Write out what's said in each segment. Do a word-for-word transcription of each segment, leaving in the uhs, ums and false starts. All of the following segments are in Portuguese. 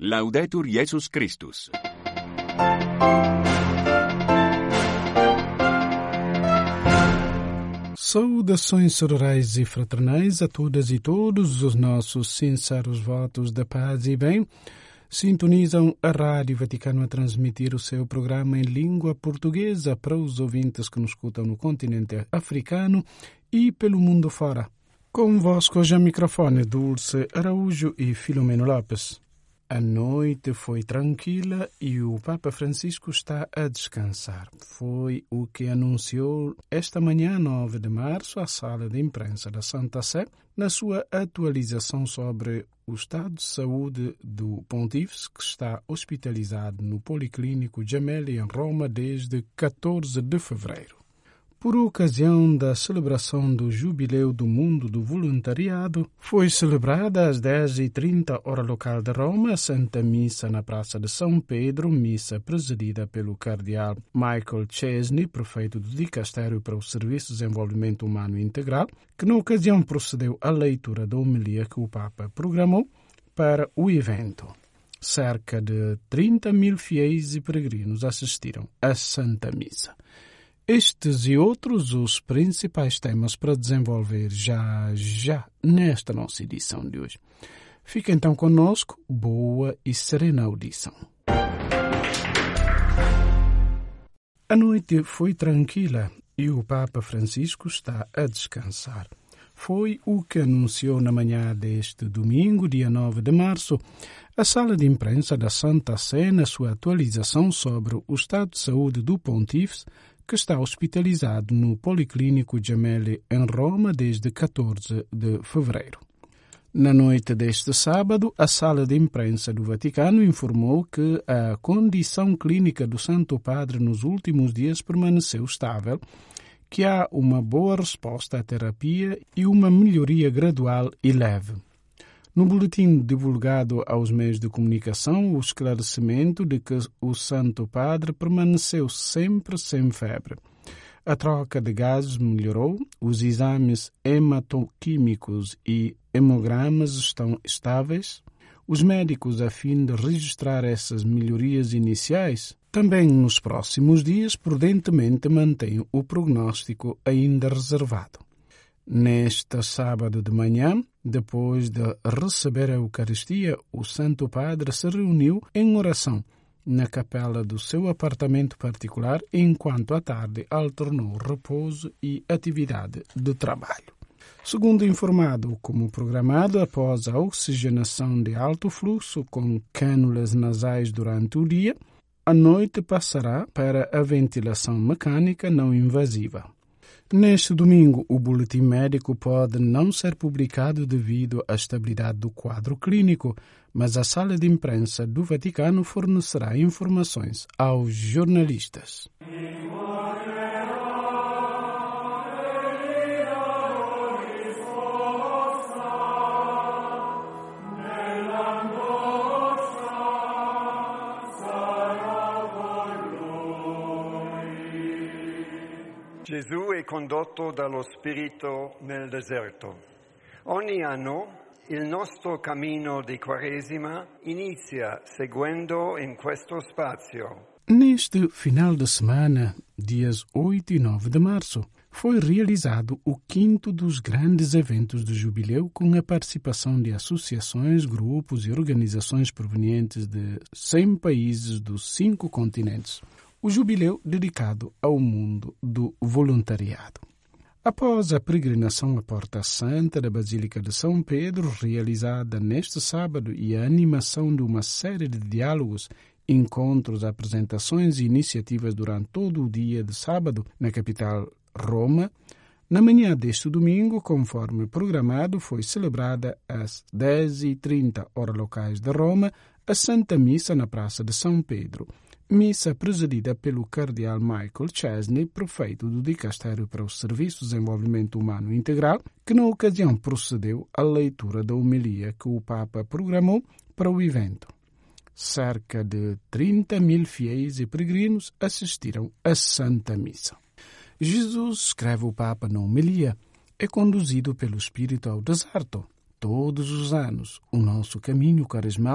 Laudetur Jesus Christus. Saudações sororais e fraternais a todas e todos. Os nossos sinceros votos de paz e bem sintonizam a Rádio Vaticano a transmitir o seu programa em língua portuguesa para os ouvintes que nos escutam no continente africano e pelo mundo fora. Convosco hoje a microfone Dulce Araújo e Filomeno Lopes. A noite foi tranquila e o Papa Francisco está a descansar. Foi o que anunciou esta manhã, nove de março, a sala de imprensa da Santa Sé, na sua atualização sobre o estado de saúde do Pontífice, que está hospitalizado no Policlínico Gemelli, em Roma, desde quatorze de fevereiro. Por ocasião da celebração do Jubileu do Mundo do Voluntariado, foi celebrada às dez e trinta hora local de Roma a Santa Missa na Praça de São Pedro, missa presidida pelo cardeal Michael Chesney, prefeito do Dicastério para o Serviço de Desenvolvimento Humano Integral, que na ocasião procedeu à leitura da homilia que o Papa programou para o evento. Cerca de trinta mil fiéis e peregrinos assistiram à Santa Missa. Estes e outros os principais temas para desenvolver já, já nesta nossa edição de hoje. Fica então conosco, boa e serena audição. A noite foi tranquila e o Papa Francisco está a descansar. Foi o que anunciou na manhã deste domingo, dia nove de março, a sala de imprensa da Santa Sé na sua atualização sobre o estado de saúde do Pontífice, que está hospitalizado no Policlínico Gemelli em Roma desde quatorze de fevereiro. Na noite deste sábado, a sala de imprensa do Vaticano informou que a condição clínica do Santo Padre nos últimos dias permaneceu estável, que há uma boa resposta à terapia e uma melhoria gradual e leve. No boletim divulgado aos meios de comunicação, o esclarecimento de que o Santo Padre permaneceu sempre sem febre. A troca de gases melhorou, os exames hematoquímicos e hemogramas estão estáveis. Os médicos, a fim de registrar essas melhorias iniciais, também nos próximos dias prudentemente mantêm o prognóstico ainda reservado. Neste sábado de manhã, depois de receber a Eucaristia, o Santo Padre se reuniu em oração na capela do seu apartamento particular, enquanto à tarde alternou repouso e atividade de trabalho. Segundo informado como programado, após a oxigenação de alto fluxo com cânulas nasais durante o dia, a noite passará para a ventilação mecânica não invasiva. Neste domingo, o boletim médico pode não ser publicado devido à estabilidade do quadro clínico, mas a sala de imprensa do Vaticano fornecerá informações aos jornalistas. Gesù è condotto dallo Spirito nel deserto. Ogni anno il nostro cammino di Quaresima inizia seguendo in questo spazio. Neste final de semana, dias oito e nove de março, foi realizado o quinto dos grandes eventos do Jubileu com a participação de associações, grupos e organizações provenientes de cem países dos cinco continentes. O Jubileu dedicado ao mundo do voluntariado. Após a peregrinação à Porta Santa da Basílica de São Pedro, realizada neste sábado, e a animação de uma série de diálogos, encontros, apresentações e iniciativas durante todo o dia de sábado na capital Roma, na manhã deste domingo, conforme programado, foi celebrada às dez e trinta hora locais de Roma a Santa Missa na Praça de São Pedro, missa presidida pelo cardeal Michael Chesney, prefeito do Dicastério para o Serviço de Desenvolvimento Humano Integral, que na ocasião procedeu à leitura da homilia que o Papa programou para o evento. Cerca de trinta mil fiéis e peregrinos assistiram à Santa Missa. Jesus, escreve o Papa na homilia, é conduzido pelo Espírito ao deserto. Todos os anos, o nosso caminho quaresmal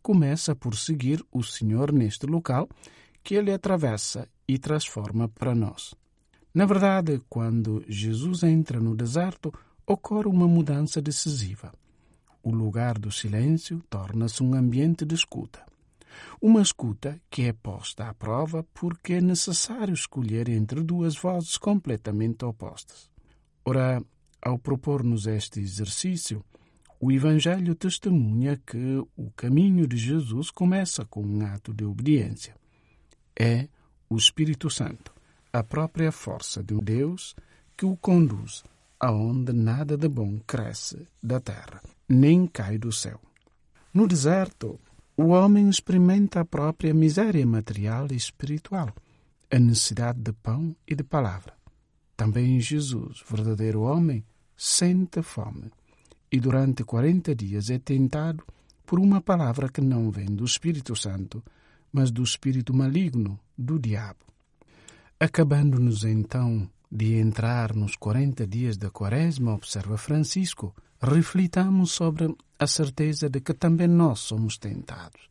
começa por seguir o Senhor neste local que ele atravessa e transforma para nós. Na verdade, quando Jesus entra no deserto, ocorre uma mudança decisiva. O lugar do silêncio torna-se um ambiente de escuta. Uma escuta que é posta à prova porque é necessário escolher entre duas vozes completamente opostas. Ora, ao propor-nos este exercício, o Evangelho testemunha que o caminho de Jesus começa com um ato de obediência. É o Espírito Santo, a própria força de Deus, que o conduz aonde nada de bom cresce da terra, nem cai do céu. No deserto, o homem experimenta a própria miséria material e espiritual, a necessidade de pão e de palavra. Também Jesus, verdadeiro homem, sente fome e durante quarenta dias é tentado por uma palavra que não vem do Espírito Santo, mas do espírito maligno, do diabo. Acabando-nos então de entrar nos quarenta dias da Quaresma, observa Francisco, reflitamos sobre a certeza de que também nós somos tentados,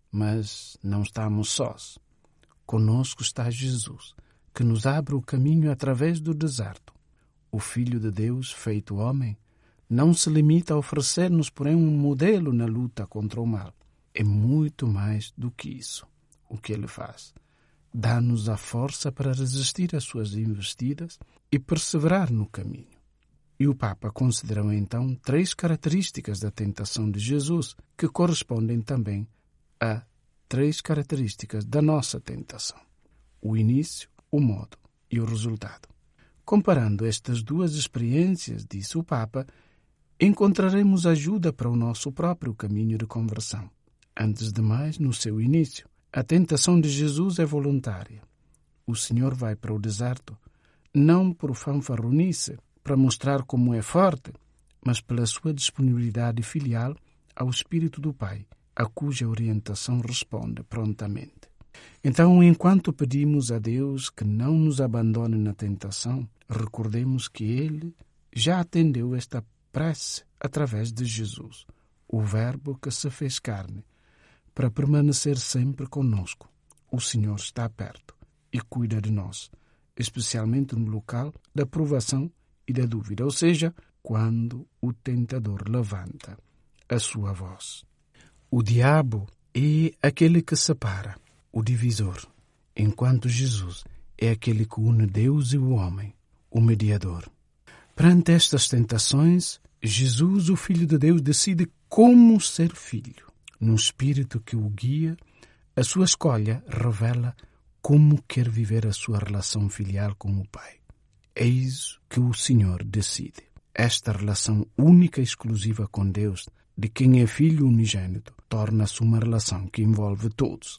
mas não estamos sós. Conosco está Jesus, que nos abre o caminho através do deserto. O Filho de Deus, feito homem, não se limita a oferecer-nos, porém, um modelo na luta contra o mal. É muito mais do que isso o que ele faz. Dá-nos a força para resistir às suas investidas e perseverar no caminho. E o Papa considerou então três características da tentação de Jesus que correspondem também a três características da nossa tentação: o início, o modo e o resultado. Comparando estas duas experiências, disse o Papa, encontraremos ajuda para o nosso próprio caminho de conversão. Antes de mais, no seu início, a tentação de Jesus é voluntária. O Senhor vai para o deserto não por fanfarronice, para mostrar como é forte, mas pela sua disponibilidade filial ao Espírito do Pai, a cuja orientação responde prontamente. Então, enquanto pedimos a Deus que não nos abandone na tentação, recordemos que Ele já atendeu esta prece através de Jesus, o Verbo que se fez carne, para permanecer sempre conosco. O Senhor está perto e cuida de nós, especialmente no local da provação e da dúvida, ou seja, quando o tentador levanta a sua voz. O diabo é aquele que separa, o divisor, enquanto Jesus é aquele que une Deus e o homem, o mediador. Perante estas tentações, Jesus, o Filho de Deus, decide como ser filho. No espírito que o guia, a sua escolha revela como quer viver a sua relação filial com o Pai. Eis que o Senhor decide. Esta relação única e exclusiva com Deus, de quem é filho unigênito, torna-se uma relação que envolve todos,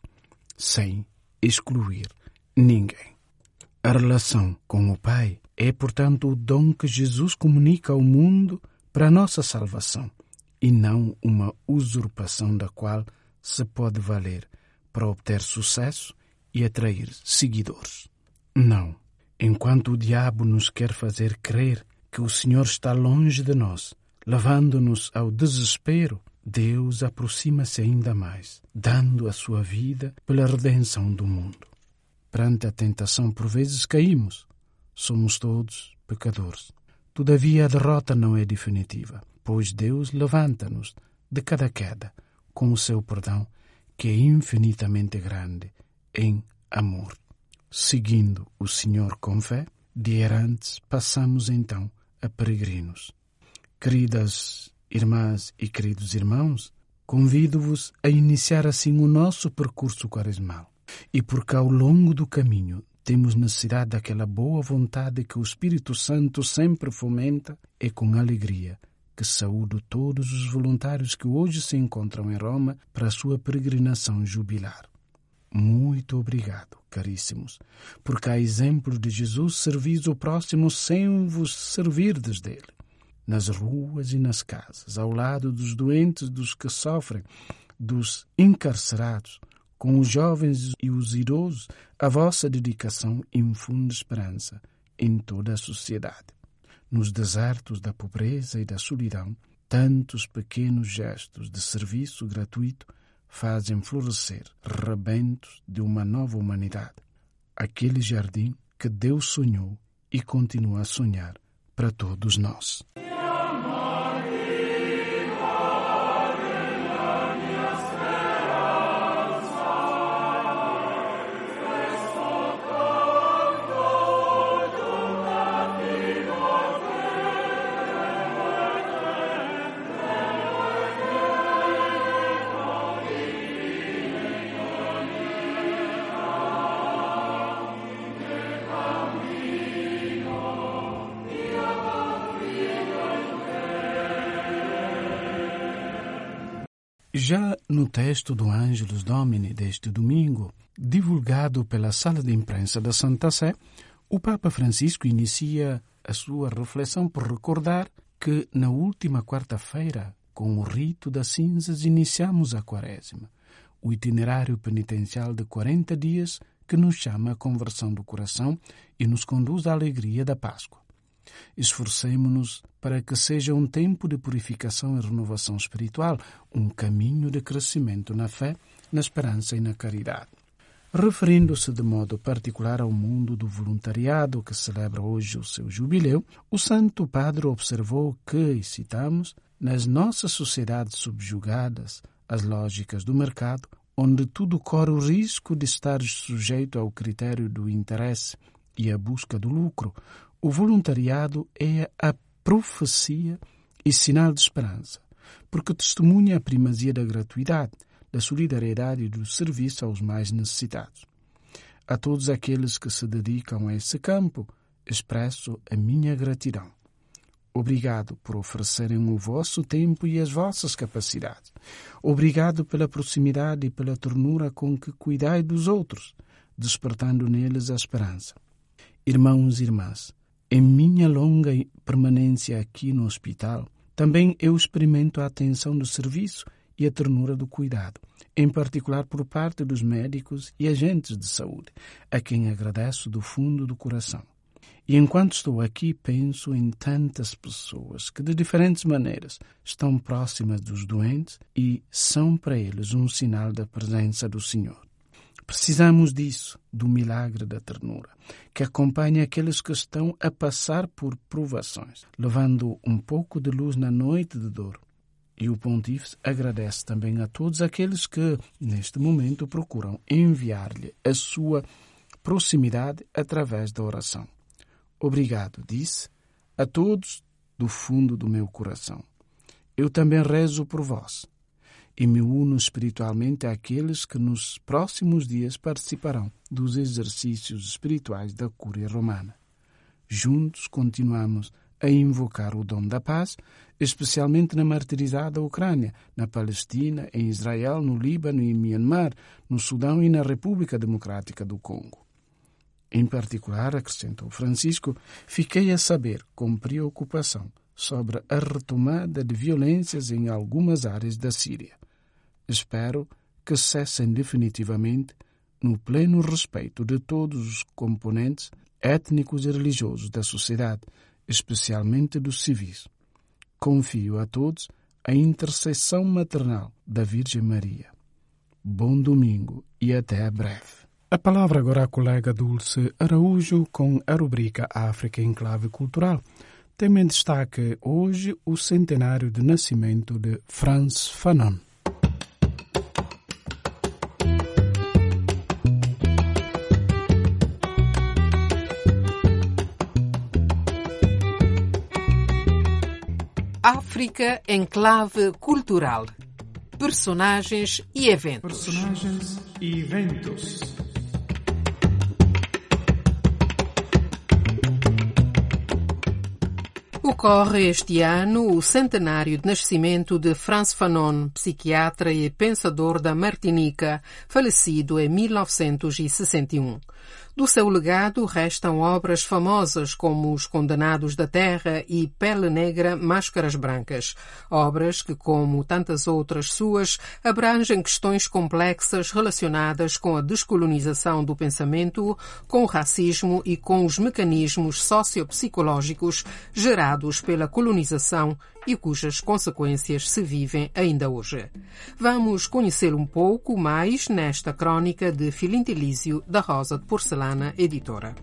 sem excluir ninguém. A relação com o Pai é, portanto, o dom que Jesus comunica ao mundo para a nossa salvação, e não uma usurpação da qual se pode valer para obter sucesso e atrair seguidores. Não. Enquanto o diabo nos quer fazer crer que o Senhor está longe de nós, levando-nos ao desespero, Deus aproxima-se ainda mais, dando a sua vida pela redenção do mundo. Perante a tentação, por vezes caímos. Somos todos pecadores. Todavia, a derrota não é definitiva, pois Deus levanta-nos de cada queda com o seu perdão, que é infinitamente grande em amor. Seguindo o Senhor com fé, de errantes passamos então a peregrinos. Queridas irmãs e queridos irmãos, convido-vos a iniciar assim o nosso percurso quaresmal. E porque ao longo do caminho temos necessidade daquela boa vontade que o Espírito Santo sempre fomenta, é com alegria que saúdo todos os voluntários que hoje se encontram em Roma para a sua peregrinação jubilar. Muito obrigado, caríssimos, porque a exemplo de Jesus servis o próximo sem vos servirdes dele. Nas ruas e nas casas, ao lado dos doentes, dos que sofrem, dos encarcerados, com os jovens e os idosos, a vossa dedicação infunde esperança em toda a sociedade. Nos desertos da pobreza e da solidão, tantos pequenos gestos de serviço gratuito fazem florescer rebentos de uma nova humanidade. Aquele jardim que Deus sonhou e continua a sonhar para todos nós. Já no texto do Ângelus Domini deste domingo, divulgado pela Sala de Imprensa da Santa Sé, o Papa Francisco inicia a sua reflexão por recordar que na última quarta-feira, com o rito das cinzas, iniciamos a Quaresma, o itinerário penitencial de quarenta dias que nos chama à conversão do coração e nos conduz à alegria da Páscoa. Esforcemo-nos para que seja um tempo de purificação e renovação espiritual, um caminho de crescimento na fé, na esperança e na caridade. Referindo-se de modo particular ao mundo do voluntariado, que celebra hoje o seu jubileu, o Santo Padre observou que, e citamos, nas nossas sociedades subjugadas às lógicas do mercado, onde tudo corre o risco de estar sujeito ao critério do interesse e à busca do lucro, o voluntariado é a profecia e sinal de esperança, porque testemunha a primazia da gratuidade, da solidariedade e do serviço aos mais necessitados. A todos aqueles que se dedicam a esse campo, expresso a minha gratidão. Obrigado por oferecerem o vosso tempo e as vossas capacidades. Obrigado pela proximidade e pela ternura com que cuidai dos outros, despertando neles a esperança. Irmãos e irmãs, em minha longa permanência aqui no hospital, também eu experimento a atenção do serviço e a ternura do cuidado, em particular por parte dos médicos e agentes de saúde, a quem agradeço do fundo do coração. E enquanto estou aqui, penso em tantas pessoas que, de diferentes maneiras, estão próximas dos doentes e são para eles um sinal da presença do Senhor. Precisamos disso, do milagre da ternura, que acompanha aqueles que estão a passar por provações, levando um pouco de luz na noite de dor. E o Pontífice agradece também a todos aqueles que, neste momento, procuram enviar-lhe a sua proximidade através da oração. Obrigado, disse, a todos do fundo do meu coração. Eu também rezo por vós e me uno espiritualmente àqueles que nos próximos dias participarão dos exercícios espirituais da Cúria Romana. Juntos continuamos a invocar o dom da paz, especialmente na martirizada Ucrânia, na Palestina, em Israel, no Líbano e em Myanmar, no Sudão e na República Democrática do Congo. Em particular, acrescentou Francisco, fiquei a saber com preocupação sobre a retomada de violências em algumas áreas da Síria. Espero que cessem definitivamente no pleno respeito de todos os componentes étnicos e religiosos da sociedade, especialmente dos civis. Confio a todos a intercessão maternal da Virgem Maria. Bom domingo e até breve. A palavra agora à colega Dulce Araújo com a rubrica África em Clave Cultural. Tema em destaque hoje o centenário de nascimento de Frantz Fanon. África em Clave Cultural. Personagens e eventos. Personagens e eventos. Ocorre este ano o centenário de nascimento de Frantz Fanon, psiquiatra e pensador da Martinica, falecido em mil novecentos e sessenta e um. Do seu legado restam obras famosas como Os Condenados da Terra e Pele Negra, Máscaras Brancas. Obras que, como tantas outras suas, abrangem questões complexas relacionadas com a descolonização do pensamento, com o racismo e com os mecanismos sociopsicológicos gerados marcados pela colonização e cujas consequências se vivem ainda hoje. Vamos conhecer um pouco mais nesta crônica de Filintilísio da Rosa de Porcelana, editora.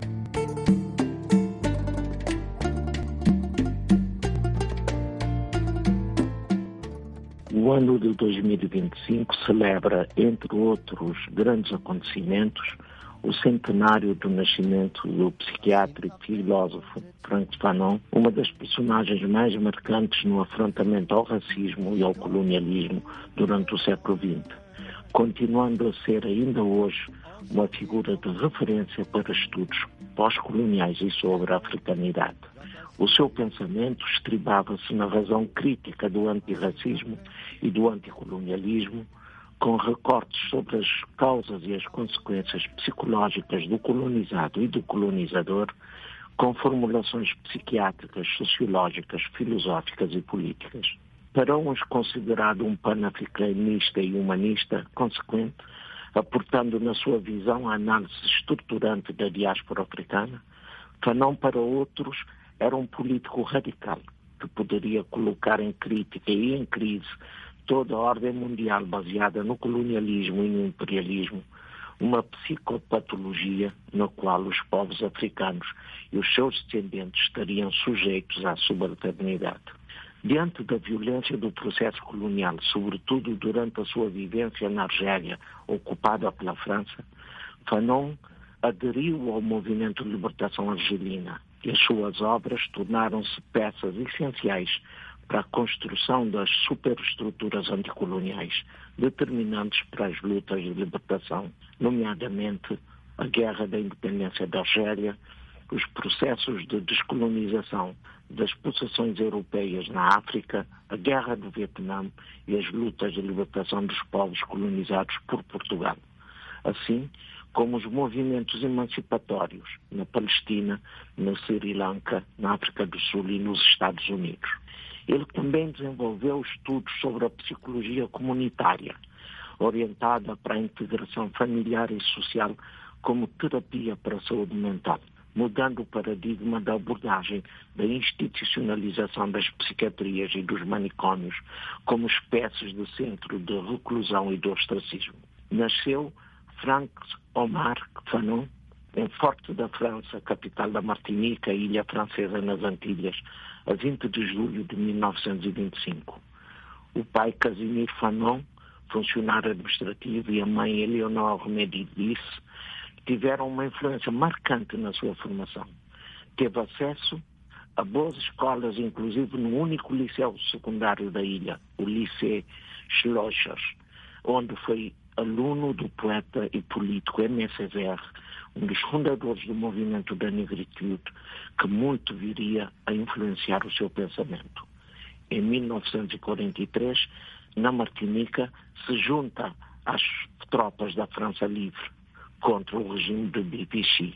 O ano de dois mil e vinte e cinco celebra, entre outros grandes acontecimentos, o centenário do nascimento do psiquiatra e filósofo Frantz Fanon, uma das personagens mais marcantes no afrontamento ao racismo e ao colonialismo durante o século vinte, continuando a ser ainda hoje uma figura de referência para estudos pós-coloniais e sobre a africanidade. O seu pensamento estribava-se na razão crítica do antirracismo e do anticolonialismo, com recortes sobre as causas e as consequências psicológicas do colonizado e do colonizador, com formulações psiquiátricas, sociológicas, filosóficas e políticas. Para uns considerado um panafricanista e humanista consequente, aportando na sua visão a análise estruturante da diáspora africana, Fanon para outros era um político radical que poderia colocar em crítica e em crise toda a ordem mundial baseada no colonialismo e no imperialismo, uma psicopatologia na qual os povos africanos e os seus descendentes estariam sujeitos à subalternidade. Diante da violência do processo colonial, sobretudo durante a sua vivência na Argélia, ocupada pela França, Fanon aderiu ao movimento de libertação argelina e as suas obras tornaram-se peças essenciais para a construção das superestruturas anticoloniais, determinantes para as lutas de libertação, nomeadamente a Guerra da Independência da Argélia, os processos de descolonização das possessões europeias na África, a Guerra do Vietnã e as lutas de libertação dos povos colonizados por Portugal. Assim como os movimentos emancipatórios na Palestina, na Sri Lanka, na África do Sul e nos Estados Unidos. Ele também desenvolveu estudos sobre a psicologia comunitária, orientada para a integração familiar e social como terapia para a saúde mental, mudando o paradigma da abordagem da institucionalização das psiquiatrias e dos manicômios como espécies de centro de reclusão e de ostracismo. Nasceu Frantz Omar Fanon, em Forte da França, capital da Martinica, ilha francesa nas Antilhas, a vinte de julho de mil novecentos e vinte e cinco. O pai, Casimir Fanon, funcionário administrativo, e a mãe, Eleonore Médicis, tiveram uma influência marcante na sua formação. Teve acesso a boas escolas, inclusive no único liceu secundário da ilha, o Lycée Schlossers, onde foi aluno do poeta e político Aimé Césaire, um dos fundadores do movimento da negritude, que muito viria a influenciar o seu pensamento. Em mil novecentos e quarenta e três, na Martinica, se junta às tropas da França Livre contra o regime de Vichy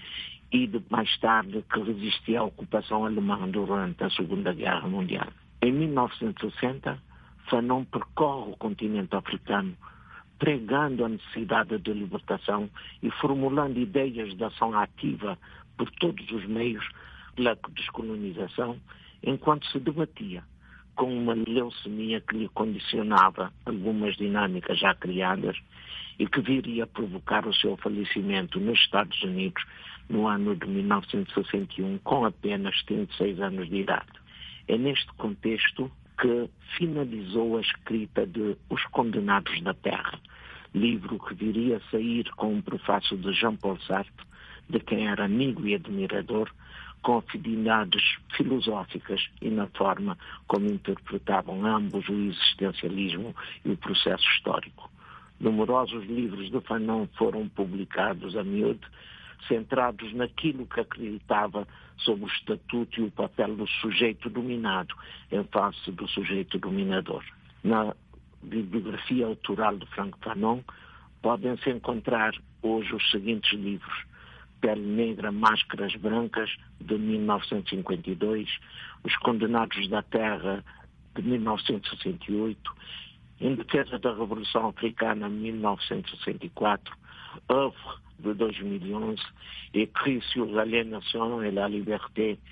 e de, mais tarde que resistia à ocupação alemã durante a Segunda Guerra Mundial. Em mil novecentos e sessenta, Fanon percorre o continente africano, pregando a necessidade de libertação e formulando ideias de ação ativa por todos os meios pela descolonização, enquanto se debatia com uma leucemia que lhe condicionava algumas dinâmicas já criadas e que viria a provocar o seu falecimento nos Estados Unidos no ano de mil novecentos e sessenta e um, com apenas trinta e seis anos de idade. É neste contexto que finalizou a escrita de Os Condenados da Terra, livro que viria a sair com um prefácio de Jean-Paul Sartre, de quem era amigo e admirador, com afinidades filosóficas e na forma como interpretavam ambos o existencialismo e o processo histórico. Numerosos livros de Fanon foram publicados a miúdo, centrados naquilo que acreditava sobre o estatuto e o papel do sujeito dominado em face do sujeito dominador. Na bibliografia autoral de Frantz Fanon podem-se encontrar hoje os seguintes livros: Pele Negra, Máscaras Brancas, de mil novecentos e cinquenta e dois, Os Condenados da Terra, de mil novecentos e sessenta e oito, Em Defesa da Revolução Africana, mil novecentos e sessenta e quatro, Œuvre, de dois mil e onze, Écrit sur l'aliénation et la liberté,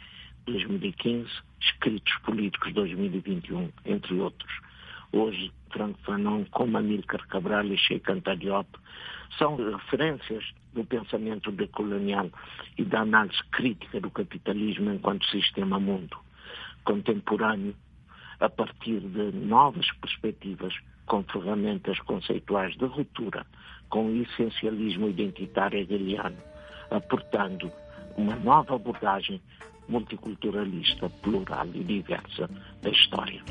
dois mil e quinze, Escritos Políticos dois mil e vinte e um, entre outros. Hoje, Franco Fanon, como Amílcar Cabral e Cheikh Anta Diop, são referências do pensamento decolonial e da análise crítica do capitalismo enquanto sistema mundo contemporâneo, a partir de novas perspectivas com ferramentas conceituais de ruptura com o essencialismo identitário hegeliano, aportando uma nova abordagem multiculturalista, plural e diversa da história.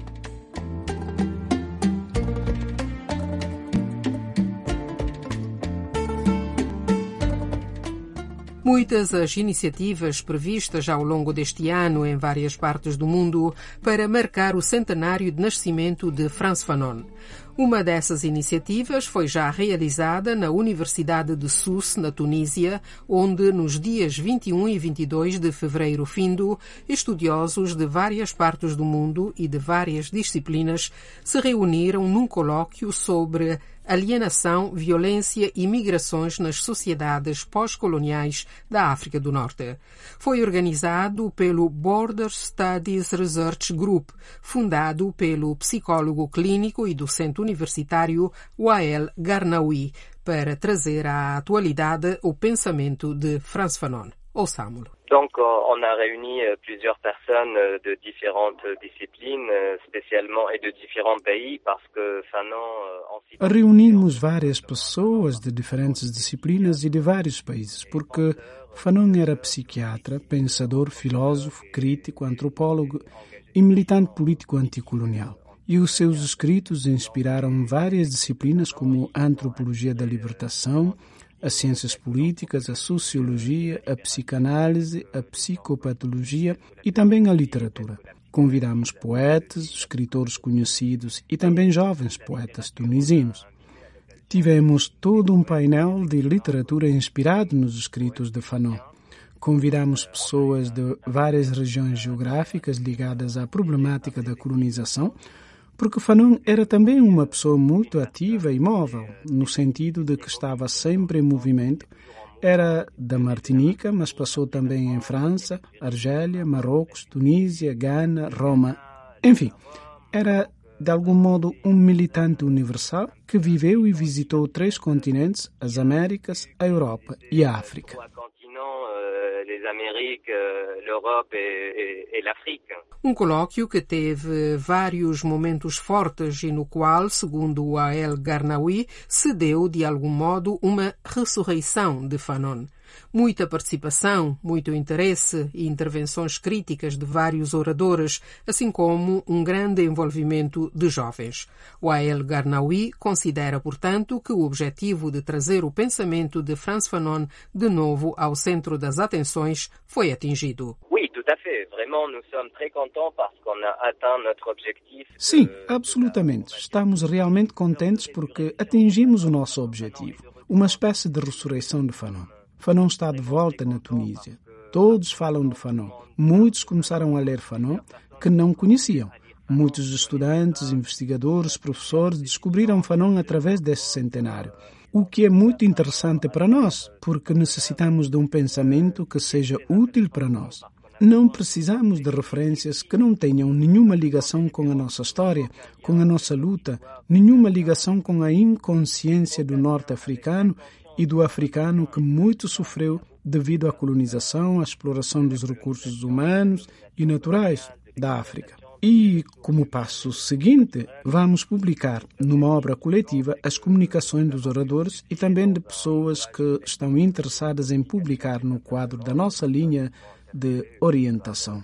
Muitas as iniciativas previstas ao longo deste ano em várias partes do mundo para marcar o centenário de nascimento de Frantz Fanon. Uma dessas iniciativas foi já realizada na Universidade de Sousse, na Tunísia, onde, nos dias vinte e um e vinte e dois de fevereiro findo, estudiosos de várias partes do mundo e de várias disciplinas se reuniram num colóquio sobre alienação, violência e migrações nas sociedades pós-coloniais da África do Norte. Foi organizado pelo Border Studies Research Group, fundado pelo psicólogo clínico e docente universitário Wael Garnaoui, para trazer à atualidade o pensamento de Frantz Fanon. Ouçamo-lo. Donc, on a réuni plusieurs personnes de différentes disciplines, spécialement, et de différents pays, parce que Fanon... Reunimos várias pessoas de diferentes disciplinas e de vários países, porque Fanon era psiquiatra, pensador, filósofo, crítico, antropólogo e militante político anticolonial. E os seus escritos inspiraram várias disciplinas como a antropologia da libertação, as ciências políticas, a sociologia, a psicanálise, a psicopatologia e também a literatura. Convidamos poetas, escritores conhecidos e também jovens poetas tunisinos. Tivemos todo um painel de literatura inspirado nos escritos de Fanon. Convidamos pessoas de várias regiões geográficas ligadas à problemática da colonização, porque Fanon era também uma pessoa muito ativa e móvel, no sentido de que estava sempre em movimento. Era da Martinica, mas passou também em França, Argélia, Marrocos, Tunísia, Gana, Roma. Enfim, era de algum modo um militante universal que viveu e visitou três continentes, as Américas, a Europa e a África. Um colóquio que teve vários momentos fortes e no qual, segundo Wael Garnaoui, se deu, de algum modo, uma ressurreição de Fanon. Muita participação, muito interesse e intervenções críticas de vários oradores, assim como um grande envolvimento de jovens. Wael Garnaoui considera, portanto, que o objetivo de trazer o pensamento de Frantz Fanon de novo ao centro das atenções foi atingido. Sim, absolutamente. Estamos realmente contentes porque atingimos o nosso objetivo. Uma espécie de ressurreição de Fanon. Fanon está de volta na Tunísia. Todos falam de Fanon. Muitos começaram a ler Fanon que não conheciam. Muitos estudantes, investigadores, professores descobriram Fanon através deste centenário. O que é muito interessante para nós, porque necessitamos de um pensamento que seja útil para nós. Não precisamos de referências que não tenham nenhuma ligação com a nossa história, com a nossa luta, nenhuma ligação com a inconsciência do norte-africano e do africano que muito sofreu devido à colonização, à exploração dos recursos humanos e naturais da África. E, como passo seguinte, vamos publicar numa obra coletiva as comunicações dos oradores e também de pessoas que estão interessadas em publicar no quadro da nossa linha de orientação.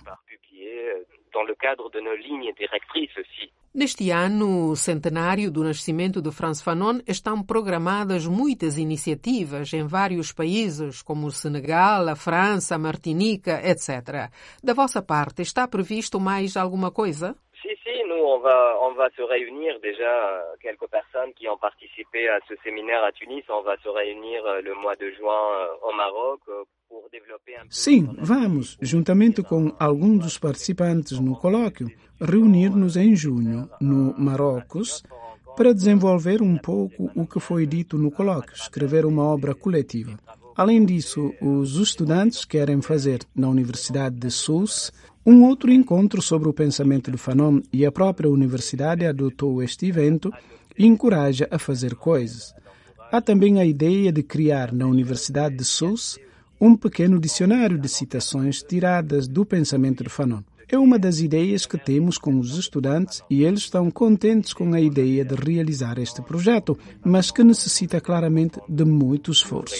Neste ano centenário do nascimento de Frantz Fanon, estão programadas muitas iniciativas em vários países, como o Senegal, a França, a Martinica, etcétera. Da vossa parte, está previsto mais alguma coisa? Si, si, nous, on va, on va se réunir déjà, quelques personnes qui ont participé à ce séminaire à Tunis, on va se réunir le mois de juin au Maroc. Sim, vamos, juntamente com alguns dos participantes no colóquio, reunir-nos em junho, no Marrocos, para desenvolver um pouco o que foi dito no colóquio, escrever uma obra coletiva. Além disso, os estudantes querem fazer na Universidade de Sousse um outro encontro sobre o pensamento de Fanon e a própria universidade adotou este evento e encoraja a fazer coisas. Há também a ideia de criar na Universidade de Sousse um pequeno dicionário de citações tiradas do pensamento de Fanon. É uma das ideias que temos com os estudantes e eles estão contentes com a ideia de realizar este projeto, mas que necessita claramente de muito esforço.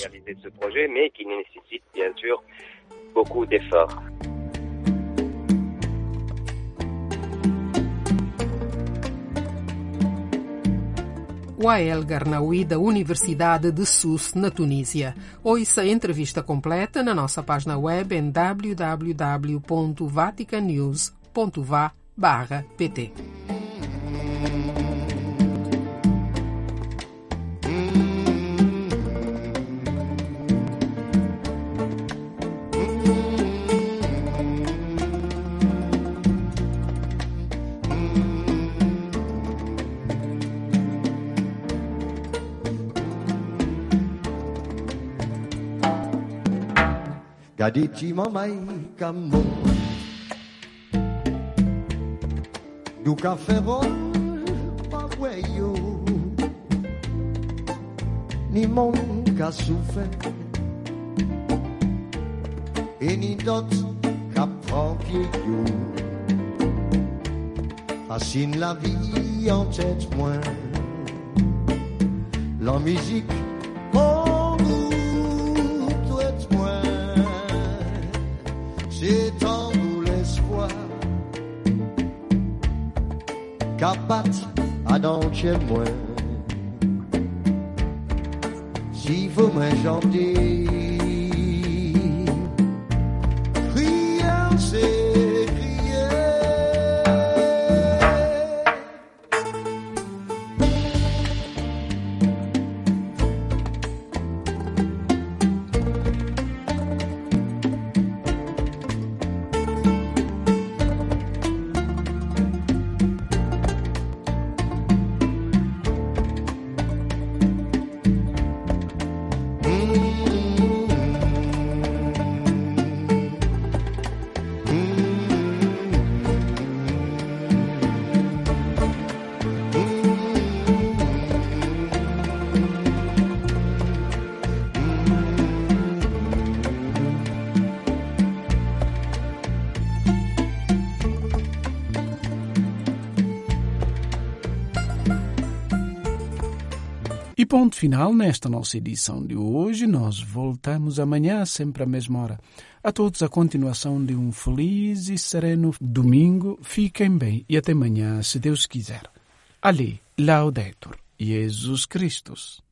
Wael Garnaoui, da Universidade de Sousse, na Tunísia. Ouça a entrevista completa na nossa página web em w w w ponto vatican news ponto v a barra p t. Gaditi mamai kamo do café ron pagueio ni mon kasoufe e ni dot kapropieyo fascine la vie en tête moins la musique c'est en nous l'espoir qu'abat à dans chez moi s'il faut me chanter crier c'est crier. E ponto final nesta nossa edição de hoje. Nós voltamos amanhã, sempre à mesma hora. A todos a continuação de um feliz e sereno domingo. Fiquem bem e até amanhã, se Deus quiser. Ali, Laudetur, Jesus Christus.